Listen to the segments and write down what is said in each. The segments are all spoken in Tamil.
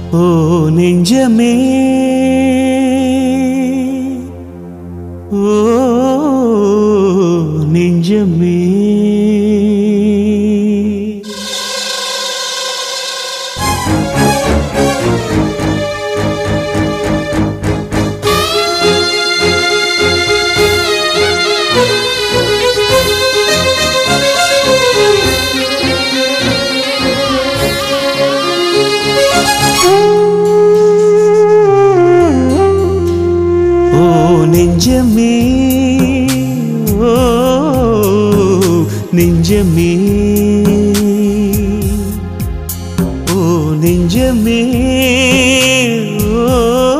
ஓ நெஞ்சமே ஓ நெஞ்சமே நெஞ்சமே ஓ நெஞ்சமே ஓ நெஞ்சமே ஓ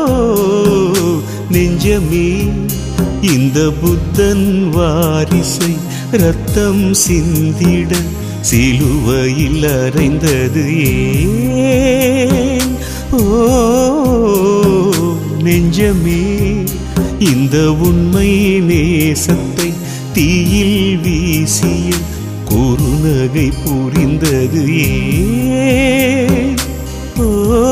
நெஞ்சமே இந்த புத்தன் வாரிசை ரத்தம் சிந்திட சிலுவையில் அறைந்தது ஏன் ஓ நெஞ்சமே இந்த உண்மை நேசத்தை தீயில் வீசிய குறுநகை புரிந்தது ஏன் ஓ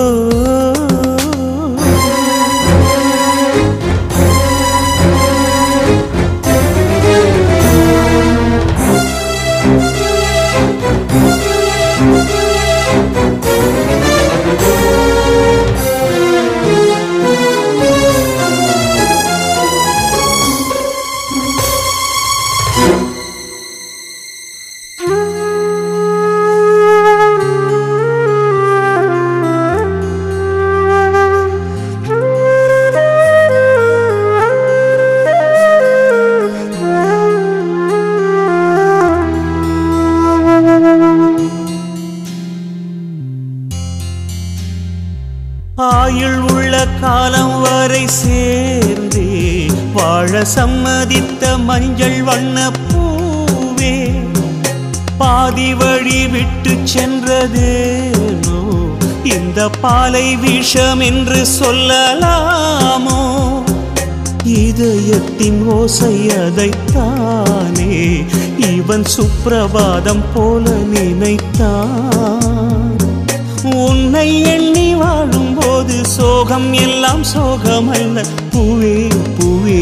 ஆயுள் உள்ள காலம் வரை சேர்ந்தே வாழ சம்மதித்த மஞ்சள் வண்ண பூவே பாதி வழி விட்டு சென்றதேனோ இந்த பாலை விஷம் என்று சொல்லலாமோ இதயத்தின் ஓசை அதைத்தானே இவன் சுப்பிரபாதம் போல நினைத்தான் உன்னை எண்ணி வாழும் போது சோகம் எல்லாம் சோகமல்ல பூவே பூவே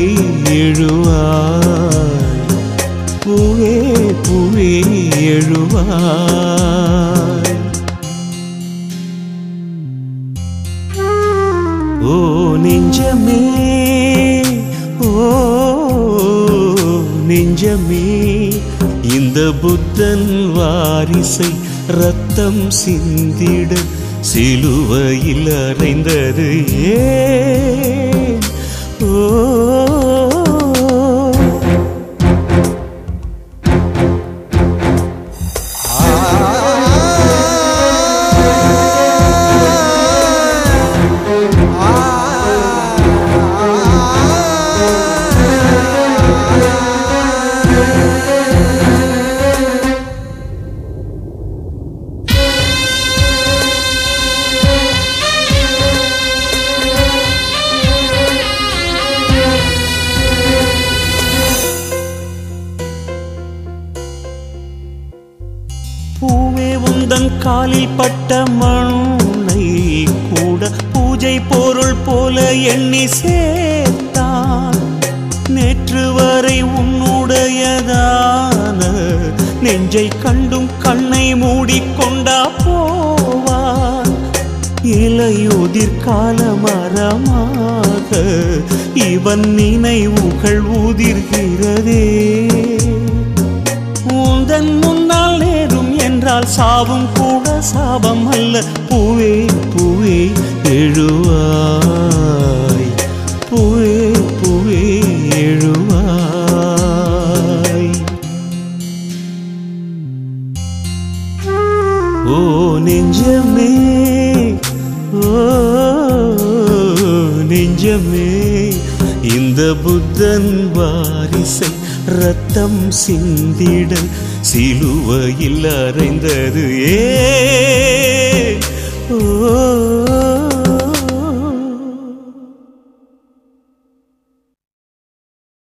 எழுவாய் பூவே பூவே எழுவாய் ஓ நெஞ்சமே ஓ நெஞ்சமே இந்த புத்தன் வாரிசை ரத்தம் சிந்திட சிலுவையில் அறைந்தது ஏன் ஓ பூவே உந்தன் காலில் பட்ட மண்ணை கூட பூஜை பொருள் போல எண்ணி சேர்த்தான் நேற்று வரை உன்னுடையதான நெஞ்சை கண்டும் கண்ணை மூடிக்கொண்டா போவான் இலையுதிர் கால மரமாக இவன் நினைவுகள் உதிர்கிறதே உந்தன் முன்னால் நேரும் என்றால் சாவும் கூட சாபம் அல்ல பூவே பூவே எழுவாய் பூவே பூவே எழுவாய் ஓ நெஞ்சமே ஓ நெஞ்சமே இந்த புத்தன் வாரிசை ரத்தம் சிந்திட சிலுவையில் அறைந்தது ஏன் ஓ